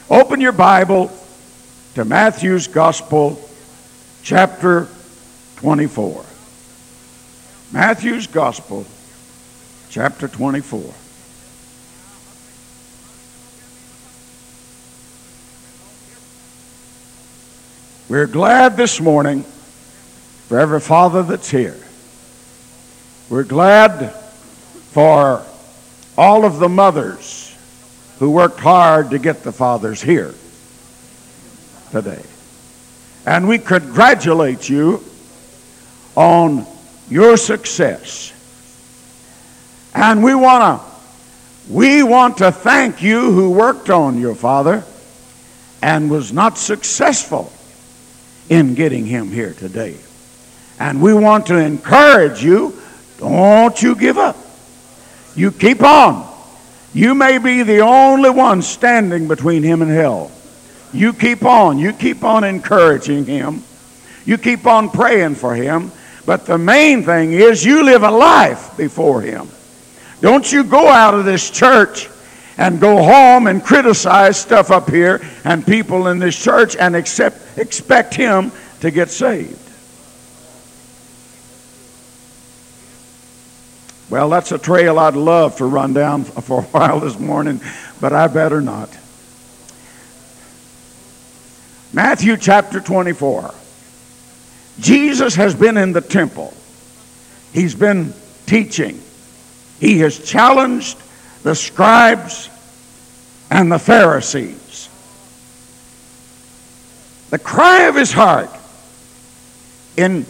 Open your Bible to Matthew's Gospel, chapter 24. Matthew's Gospel, chapter 24. We're glad this morning for every father that's here. We're glad for all of the mothers who worked hard to get the fathers here today. And we congratulate you on your success. And we want to thank you who worked on your father and was not successful in getting him here today. And we want to encourage you, don't you give up. You keep on. You may be the only one standing between him and hell. You keep on. You keep on encouraging him. You keep on praying for him. But the main thing is you live a life before him. Don't you go out of this church and go home and criticize stuff up here and people in this church and expect him to get saved. Well, that's a trail I'd love to run down for a while this morning, but I better not. Matthew chapter 24. Jesus has been in the temple. He's been teaching. He has challenged the scribes and the Pharisees. The cry of his heart in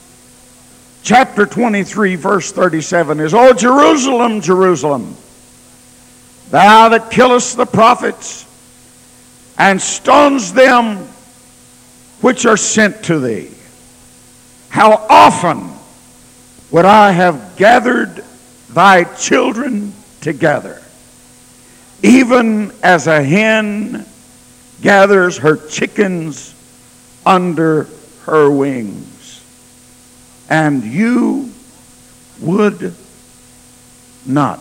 chapter 23, verse 37 is, "O Jerusalem, Jerusalem, thou that killest the prophets and stones them which are sent to thee. How often would I have gathered thy children together, even as a hen gathers her chickens under her wings, and you would not."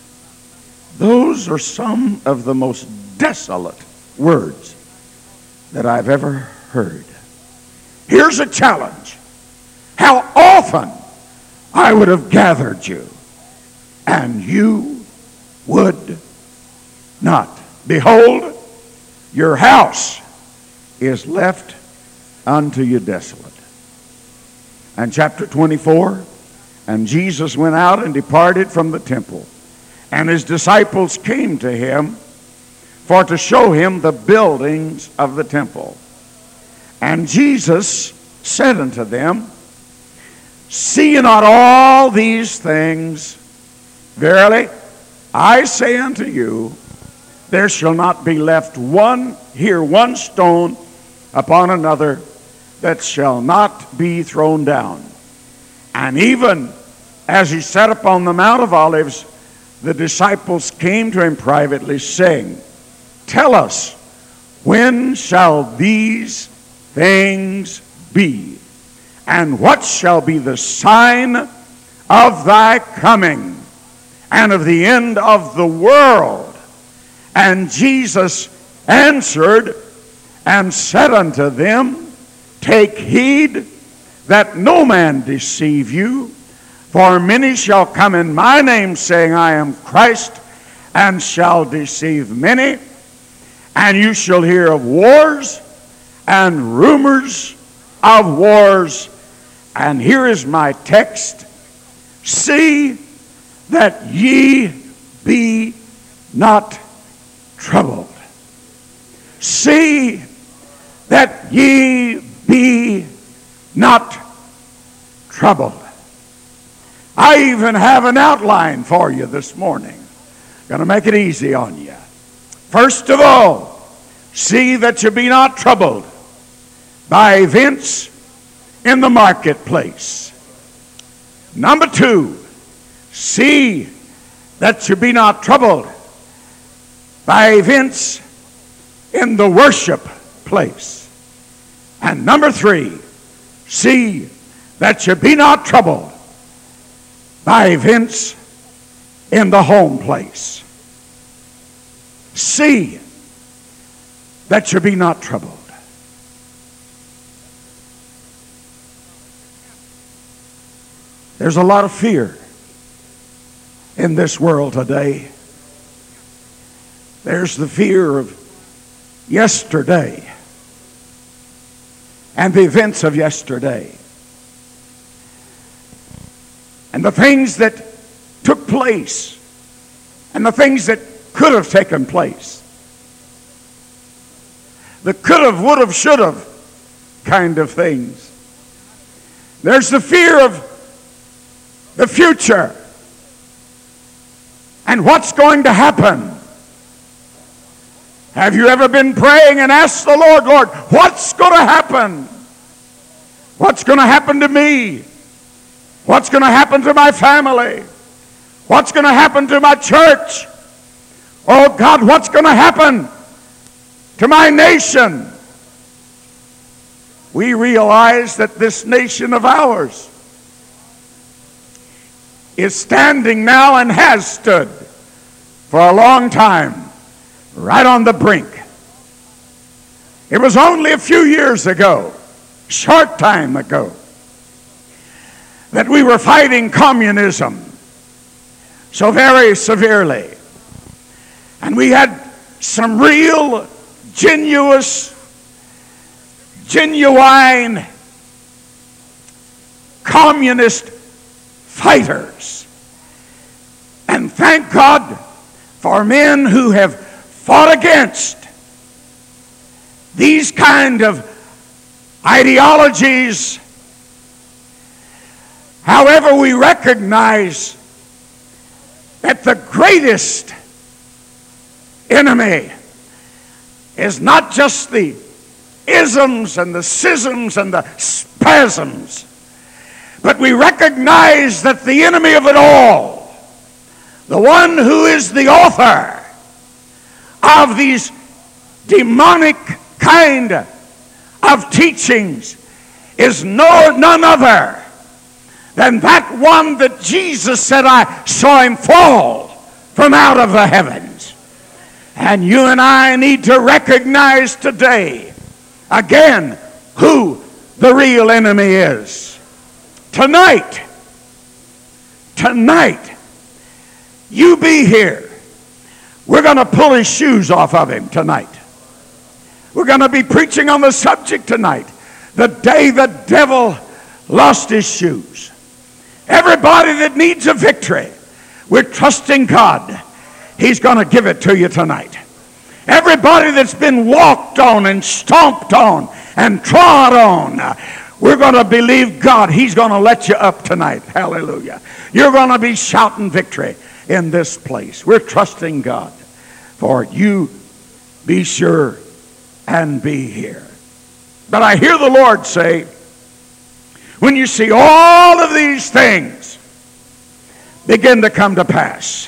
Those are some of the most desolate words that I've ever heard. Here's a challenge. How often I would have gathered you, and you would not. Behold, your house is left unto you desolate. And chapter 24, and Jesus went out and departed from the temple, and his disciples came to him for to show him the buildings of the temple. And Jesus said unto them, "See ye not all these things? Verily, I say unto you, there shall not be left one stone upon another that shall not be thrown down." And even as he sat upon the Mount of Olives, the disciples came to him privately, saying, "Tell us, when shall these things be? And what shall be the sign of thy coming and of the end of the world?" And Jesus answered and said unto them, "Take heed that no man deceive you, for many shall come in my name, saying, I am Christ, and shall deceive many. And you shall hear of wars and rumors of wars." And here is my text: "See that ye be not troubled." See that ye be not troubled. I even have an outline for you this morning. Going to make it easy on you. First of all, see that you be not troubled by events in the marketplace. Number two, see that you be not troubled by events in the worship place. And number three, see that you be not troubled by events in the home place. See that you be not troubled. There's a lot of fear in this world today. There's the fear of yesterday and the events of yesterday and the things that took place and the things that could have taken place. The could have, would have, should have kind of things. There's the fear of the future and what's going to happen. Have you ever been praying and asked the Lord, Lord, what's going to happen? What's going to happen to me? What's going to happen to my family? What's going to happen to my church? Oh God, what's going to happen to my nation? We realize that this nation of ours is standing now and has stood for a long time right on the brink. It was only a few years ago, short time ago, that we were fighting communism so very severely. And we had some real, genuine communist fighters. And thank God for men who have fought against these kind of ideologies. However, we recognize that the greatest enemy is not just the isms and the schisms and the spasms, but we recognize that the enemy of it all, the one who is the author of these demonic kind of teachings, is none other than that one that Jesus said, I saw him fall from out of the heavens. And you and I need to recognize today, again, who the real enemy is. Tonight, you be here. We're going to pull his shoes off of him tonight. We're going to be preaching on the subject tonight, the day the devil lost his shoes. Everybody that needs a victory, we're trusting God. He's going to give it to you tonight. Everybody that's been walked on and stomped on and trod on, we're going to believe God. He's going to let you up tonight. Hallelujah. You're going to be shouting victory in this place. We're trusting God for you. Be sure and be here. But I hear the Lord say, when you see all of these things begin to come to pass,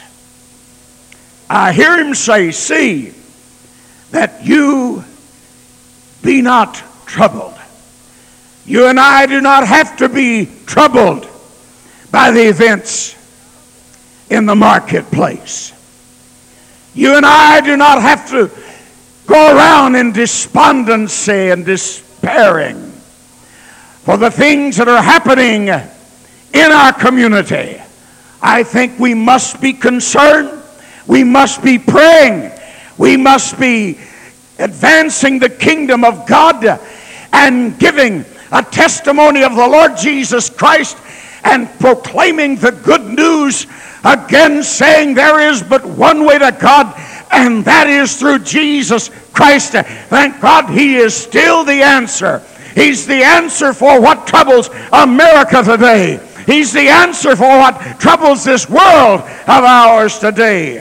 I hear him say, see that you be not troubled. You and I do not have to be troubled by the events in the marketplace. You and I do not have to go around in despondency and despairing for the things that are happening in our community. I think we must be concerned. We must be praying. We must be advancing the kingdom of God and giving a testimony of the Lord Jesus Christ and proclaiming the good news again, saying there is but one way to God, and that is through Jesus Christ. Thank God he is still the answer. He's the answer for what troubles America today. He's the answer for what troubles this world of ours today.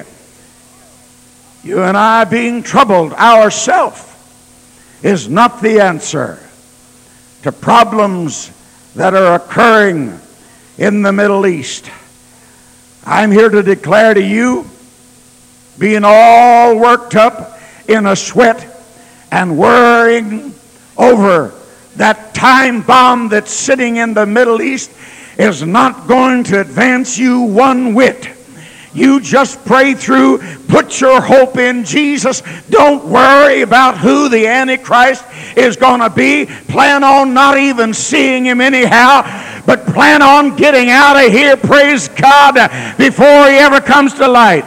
You and I being troubled ourselves is not the answer to problems that are occurring in the Middle East. I'm here to declare to you, being all worked up in a sweat and worrying over that time bomb that's sitting in the Middle East, is not going to advance you one whit. You just pray through, put your hope in Jesus. Don't worry about who the Antichrist is going to be. Plan on not even seeing him anyhow, but plan on getting out of here, praise God, before he ever comes to light.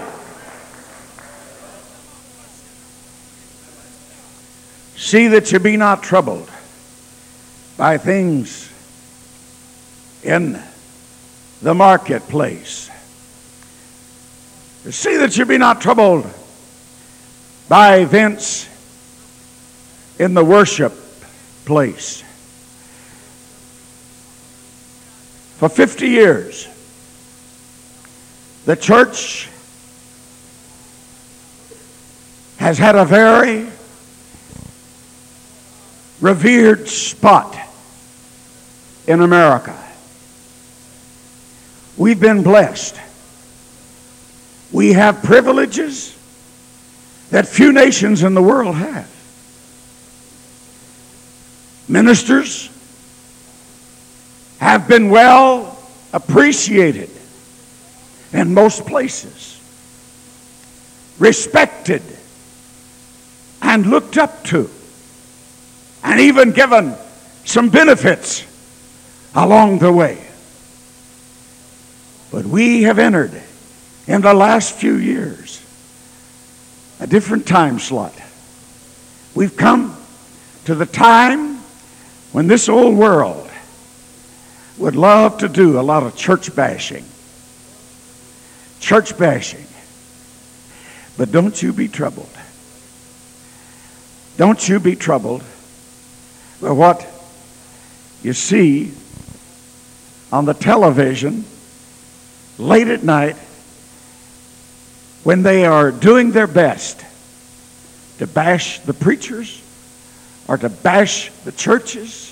See that you be not troubled by things in the marketplace. See that you be not troubled by events in the worship place. For 50 years, the church has had a very revered spot in America. We've been blessed. We have privileges that few nations in the world have. Ministers have been well appreciated in most places, respected and looked up to, and even given some benefits along the way. But we have entered in the last few years a different time slot. We've come to the time when this old world would love to do a lot of church bashing. Church bashing. But don't you be troubled. Don't you be troubled by what you see on the television late at night when they are doing their best to bash the preachers or to bash the churches.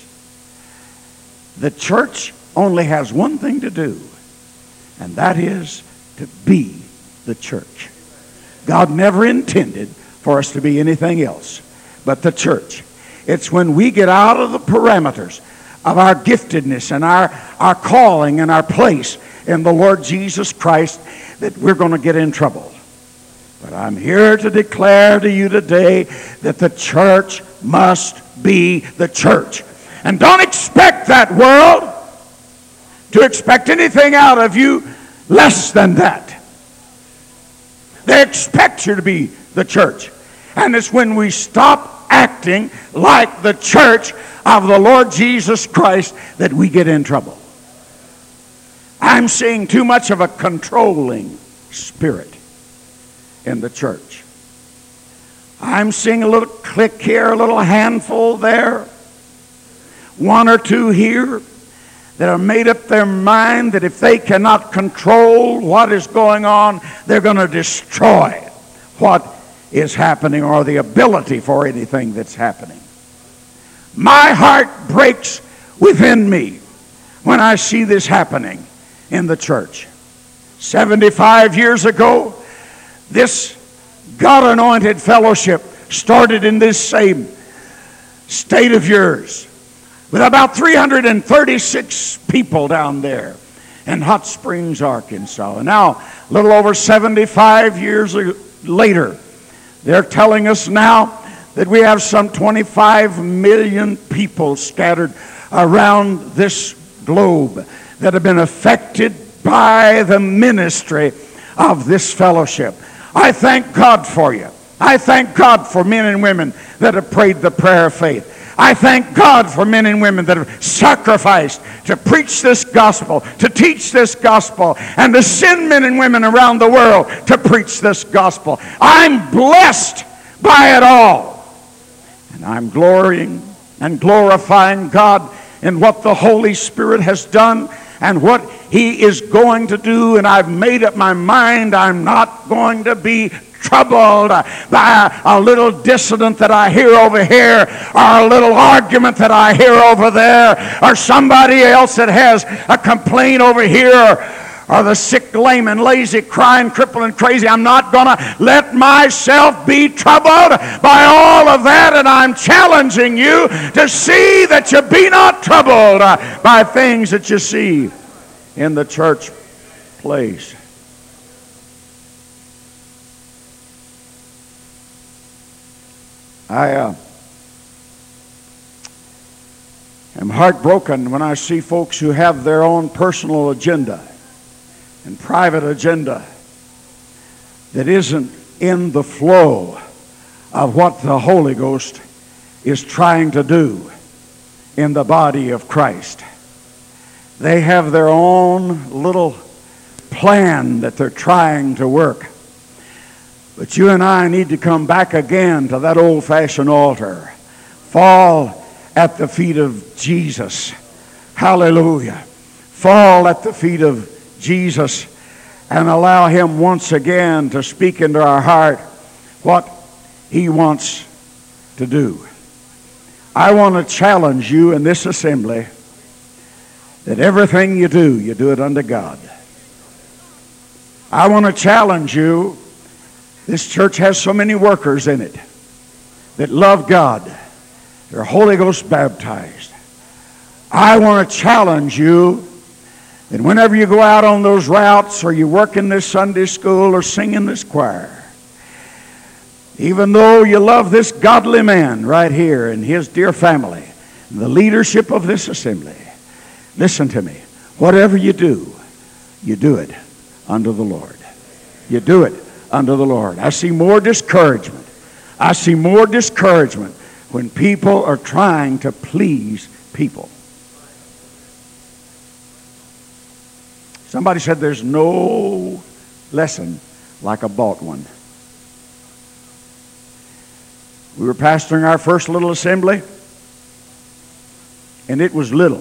The church only has one thing to do, and that is to be the church. God never intended for us to be anything else but the church. It's when we get out of the parameters of our giftedness and our calling and our place in the Lord Jesus Christ that we're going to get in trouble. But I'm here to declare to you today that the church must be the church. And don't expect that world to expect anything out of you less than that. They expect you to be the church. And it's when we stop acting like the church of the Lord Jesus Christ that we get in trouble. I'm seeing too much of a controlling spirit in the church. I'm seeing a little clique here, a little handful there, one or two here that are made up their mind that if they cannot control what is going on, they're going to destroy what is happening or the ability for anything that's happening. My heart breaks within me when I see this happening in the church. 75 years ago, this God-anointed fellowship started in this same state of yours with about 336 people down there in Hot Springs, Arkansas. And now, a little over 75 years later, they're telling us now that we have some 25 million people scattered around this globe that have been affected by the ministry of this fellowship. I thank God for you. I thank God for men and women that have prayed the prayer of faith. I thank God for men and women that have sacrificed to preach this gospel, to teach this gospel, and to send men and women around the world to preach this gospel. I'm blessed by it all. And I'm glorying and glorifying God in what the Holy Spirit has done and what He is going to do. And I've made up my mind I'm not going to be troubled by a little dissident that I hear over here, or a little argument that I hear over there, or somebody else that has a complaint over here, or the sick, lame, and lazy, crying, crippled, and crazy. I'm not going to let myself be troubled by all of that, and I'm challenging you to see that you be not troubled by things that you see in the church place. I am heartbroken when I see folks who have their own personal agenda and private agenda that isn't in the flow of what the Holy Ghost is trying to do in the body of Christ. They have their own little plan that they're trying to work. But you and I need to come back again to that old-fashioned altar. Fall at the feet of Jesus. Hallelujah. Fall at the feet of Jesus and allow Him once again to speak into our heart what He wants to do. I want to challenge you in this assembly that everything you do it unto God. I want to challenge you. This church has so many workers in it that love God. They're Holy Ghost baptized. I want to challenge you that whenever you go out on those routes or you work in this Sunday school or sing in this choir, even though you love this godly man right here and his dear family, the leadership of this assembly, listen to me. Whatever you do it unto the Lord. You do it unto the Lord. I see more discouragement. I see more discouragement when people are trying to please people. Somebody said there's no lesson like a bought one. We were pastoring our first little assembly, and it was little.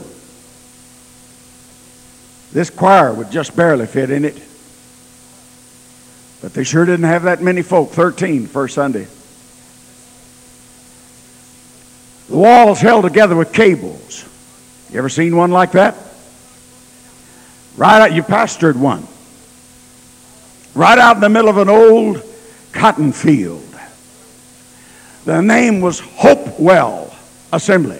This choir would just barely fit in it. But they sure didn't have that many folk, 13 first Sunday. The walls held together with cables. You ever seen one like that? Right out, you pastored one. Right out in the middle of an old cotton field. The name was Hopewell Assembly.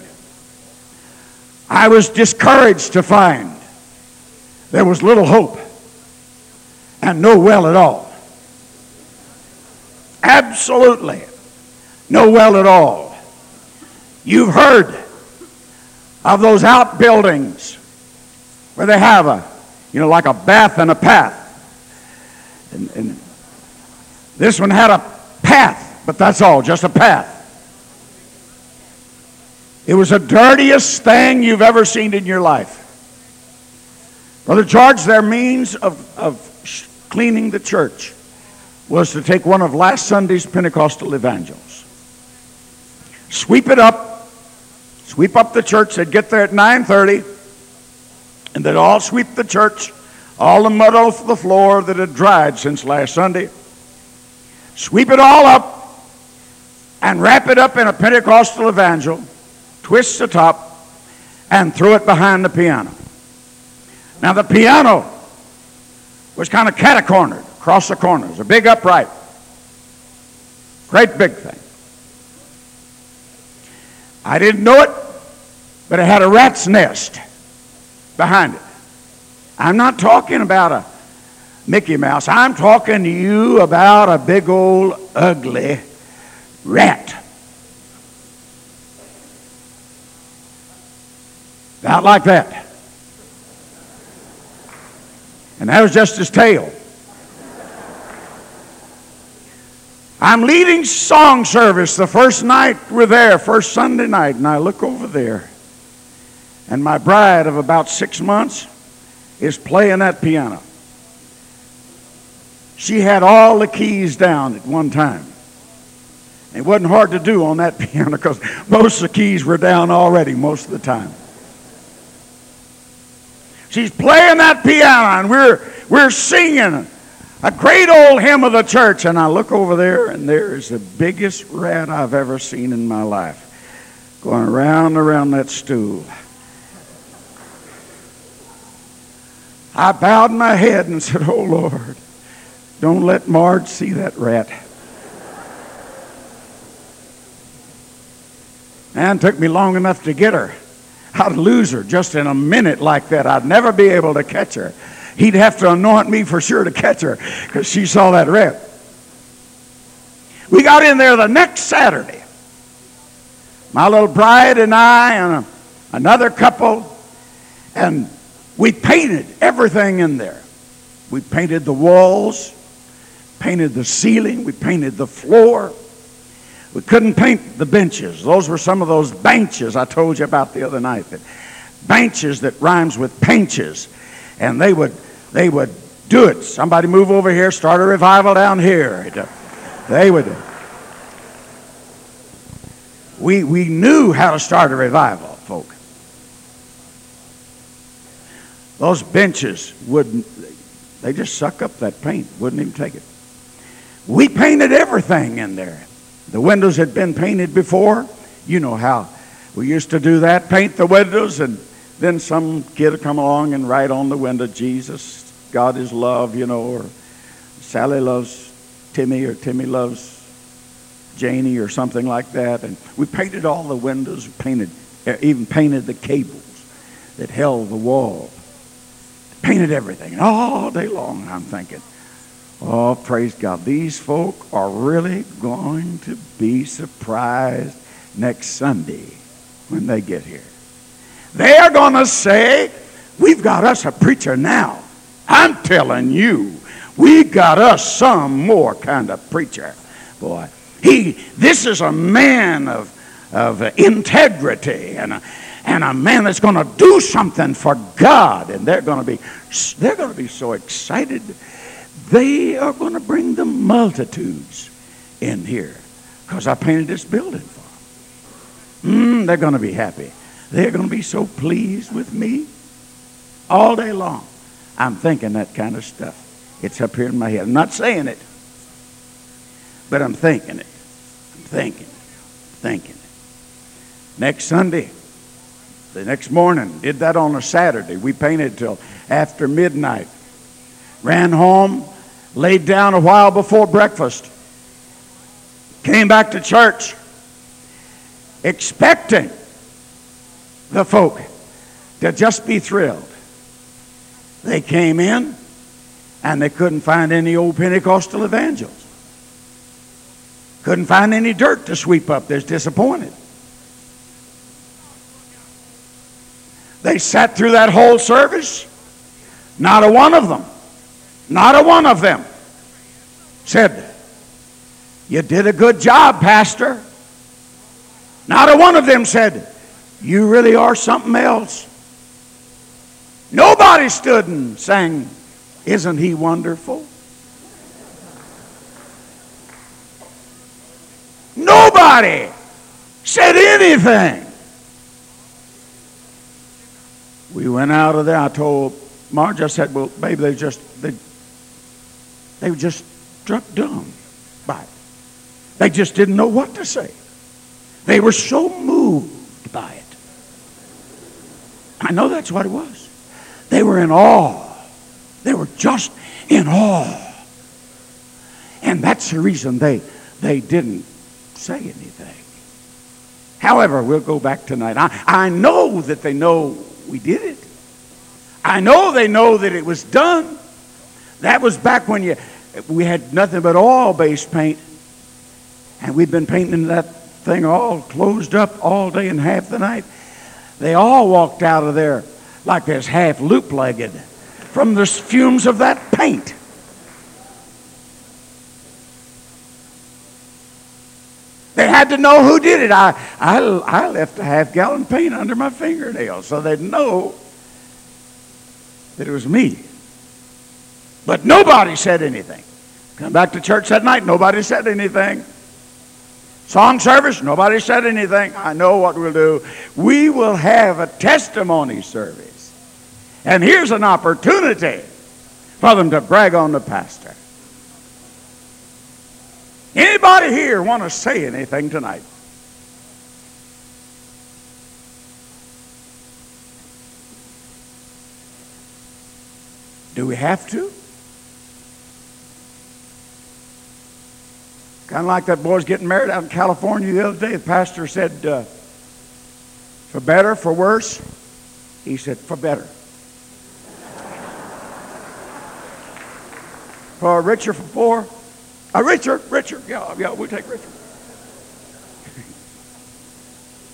I was discouraged to find there was little hope and no well at all. Absolutely no well at all. You've heard of those outbuildings where they have like a bath and a path. And this one had a path, but that's all, just a path. It was the dirtiest thing you've ever seen in your life. Brother George, their means of cleaning the church was to take one of last Sunday's Pentecostal evangels, sweep it up, sweep up the church. They'd get there at 9:30, and they'd all sweep the church, all the mud off the floor that had dried since last Sunday. Sweep it all up and wrap it up in a Pentecostal evangel, twist the top, and throw it behind the piano. Now the piano was kind of cat-cornered across the corners, a big upright, great big thing. I didn't know it, but it had a rat's nest behind it. I'm not talking about a Mickey Mouse. I'm talking to you about a big old ugly rat. About like that. And that was just his tail. I'm leading song service the first night we're there, first Sunday night, and I look over there, and my bride of about 6 months is playing that piano. She had all the keys down at one time. It wasn't hard to do on that piano because most of the keys were down already most of the time. She's playing that piano, and we're singing a great old hymn of the church, and I look over there, and there is the biggest rat I've ever seen in my life, going around and around that stool. I bowed my head and said, "Oh Lord, don't let Marge see that rat." And it took me long enough to get her. I'd lose her just in a minute like that. I'd never be able to catch her. He'd have to anoint me for sure to catch her because she saw that rat. We got in there the next Saturday, My little bride and I and another couple, and we painted everything in there. We painted the walls, painted the ceiling, we painted the floor. We couldn't paint the benches. Those were some of those benches I told you about the other night. That benches that rhymes with painches. And they would do it. Somebody move over here, start a revival down here. They would. We knew how to start a revival, folk. Those benches they just suck up that paint, wouldn't even take it. We painted everything in there. The windows had been painted before. You know how we used to do that, paint the windows, and then some kid would come along and write on the window, Jesus, God is love, or Sally loves Timmy, or Timmy loves Janie, or something like that. And we painted all the windows, even painted the cables that held the wall. Painted everything. And all day long I'm thinking, oh, praise God, these folk are really going to be surprised next Sunday when they get here. They are going to say, we've got us a preacher now. I'm telling you, we got us some more kind of preacher. Boy, this is a man of integrity and a man that's going to do something for God. And they're going to be so excited. They are going to bring the multitudes in here because I painted this building for them. They're going to be happy. They're going to be so pleased with me all day long. I'm thinking that kind of stuff. It's up here in my head. I'm not saying it, but I'm thinking it. I'm thinking it. Next Sunday, the next morning, did that on a Saturday. We painted till after midnight. Ran home, laid down a while before breakfast. Came back to church, expecting the folk to just be thrilled. They came in, and they couldn't find any old Pentecostal evangels. Couldn't find any dirt to sweep up. They're disappointed. They sat through that whole service. Not a one of them said, you did a good job, Pastor. Not a one of them said, you really are something else. Nobody stood and sang, isn't he wonderful? Nobody said anything. We went out of there. I told Marge, I said, well, baby, they were just struck dumb by it. They just didn't know what to say. They were so moved by it. I know that's what it was. They were in awe. They were just in awe. And that's the reason they didn't say anything. However, we'll go back tonight. I know that they know we did it. I know they know that it was done. That was back when we had nothing but oil-based paint. And we'd been painting that thing all closed up all day and half the night. They all walked out of there like this half loop-legged from the fumes of that paint. They had to know who did it. I left a half-gallon paint under my fingernails so they'd know that it was me. But nobody said anything. Come back to church that night, nobody said anything. Song service, nobody said anything. I know what we'll do. We will have a testimony service. And here's an opportunity for them to brag on the pastor. Anybody here want to say anything tonight? Do we have to? Kind of like that boy's getting married out in California the other day. The pastor said, for better, for worse? He said, for better. For richer, for poor? Richer. Yeah, we'll take richer.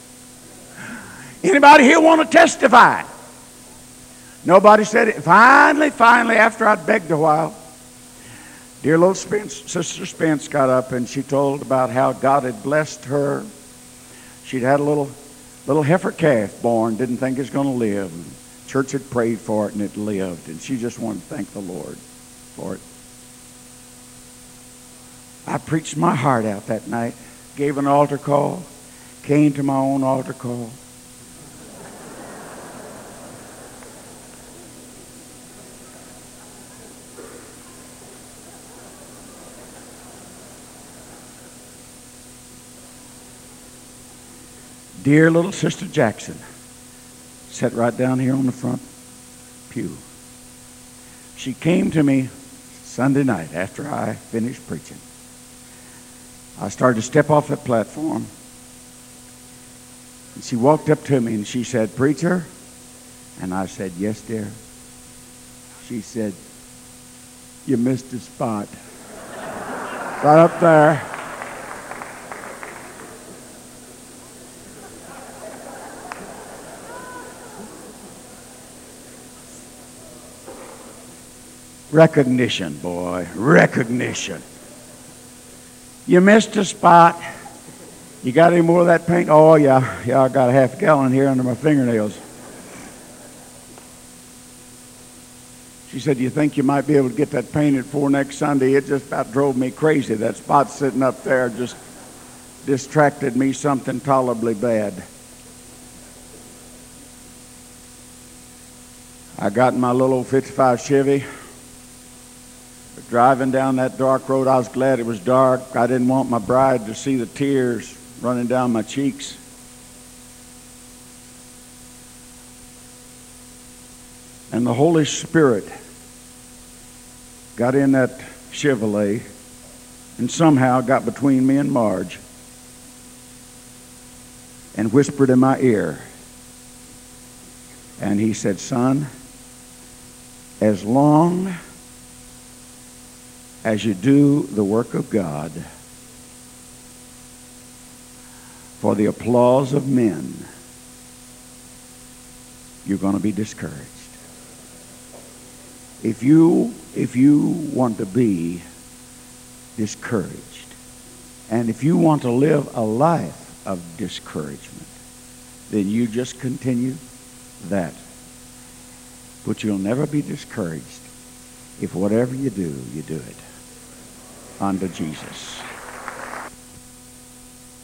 Anybody here want to testify? Nobody said it. Finally, after I'd begged a while, dear little Sister Spence got up and she told about how God had blessed her. She'd had a little heifer calf born, didn't think it was going to live. Church had prayed for it and it lived, and she just wanted to thank the Lord for it. I preached my heart out that night, gave an altar call, came to my own altar call. Dear little Sister Jackson sat right down here on the front pew. She came to me Sunday night after I finished preaching. I started to step off that platform, and she walked up to me and she said, "Preacher?" And I said, "Yes, dear." She said, "You missed a spot." Right up there. Recognition, boy, recognition. You missed a spot. You got any more of that paint? Oh, yeah, I got a half gallon here under my fingernails. She said, "You think you might be able to get that painted for next Sunday?" It just about drove me crazy. That spot sitting up there just distracted me something tolerably bad. I got in my little old 55 Chevy. Driving down that dark road, I was glad it was dark. I didn't want my bride to see the tears running down my cheeks. And the Holy Spirit got in that Chevrolet and somehow got between me and Marge and whispered in my ear. And he said, "Son, as long as you do the work of God for the applause of men, you're going to be discouraged. If you want to be discouraged, and if you want to live a life of discouragement, then you just continue that. But you'll never be discouraged if whatever you do it unto Jesus."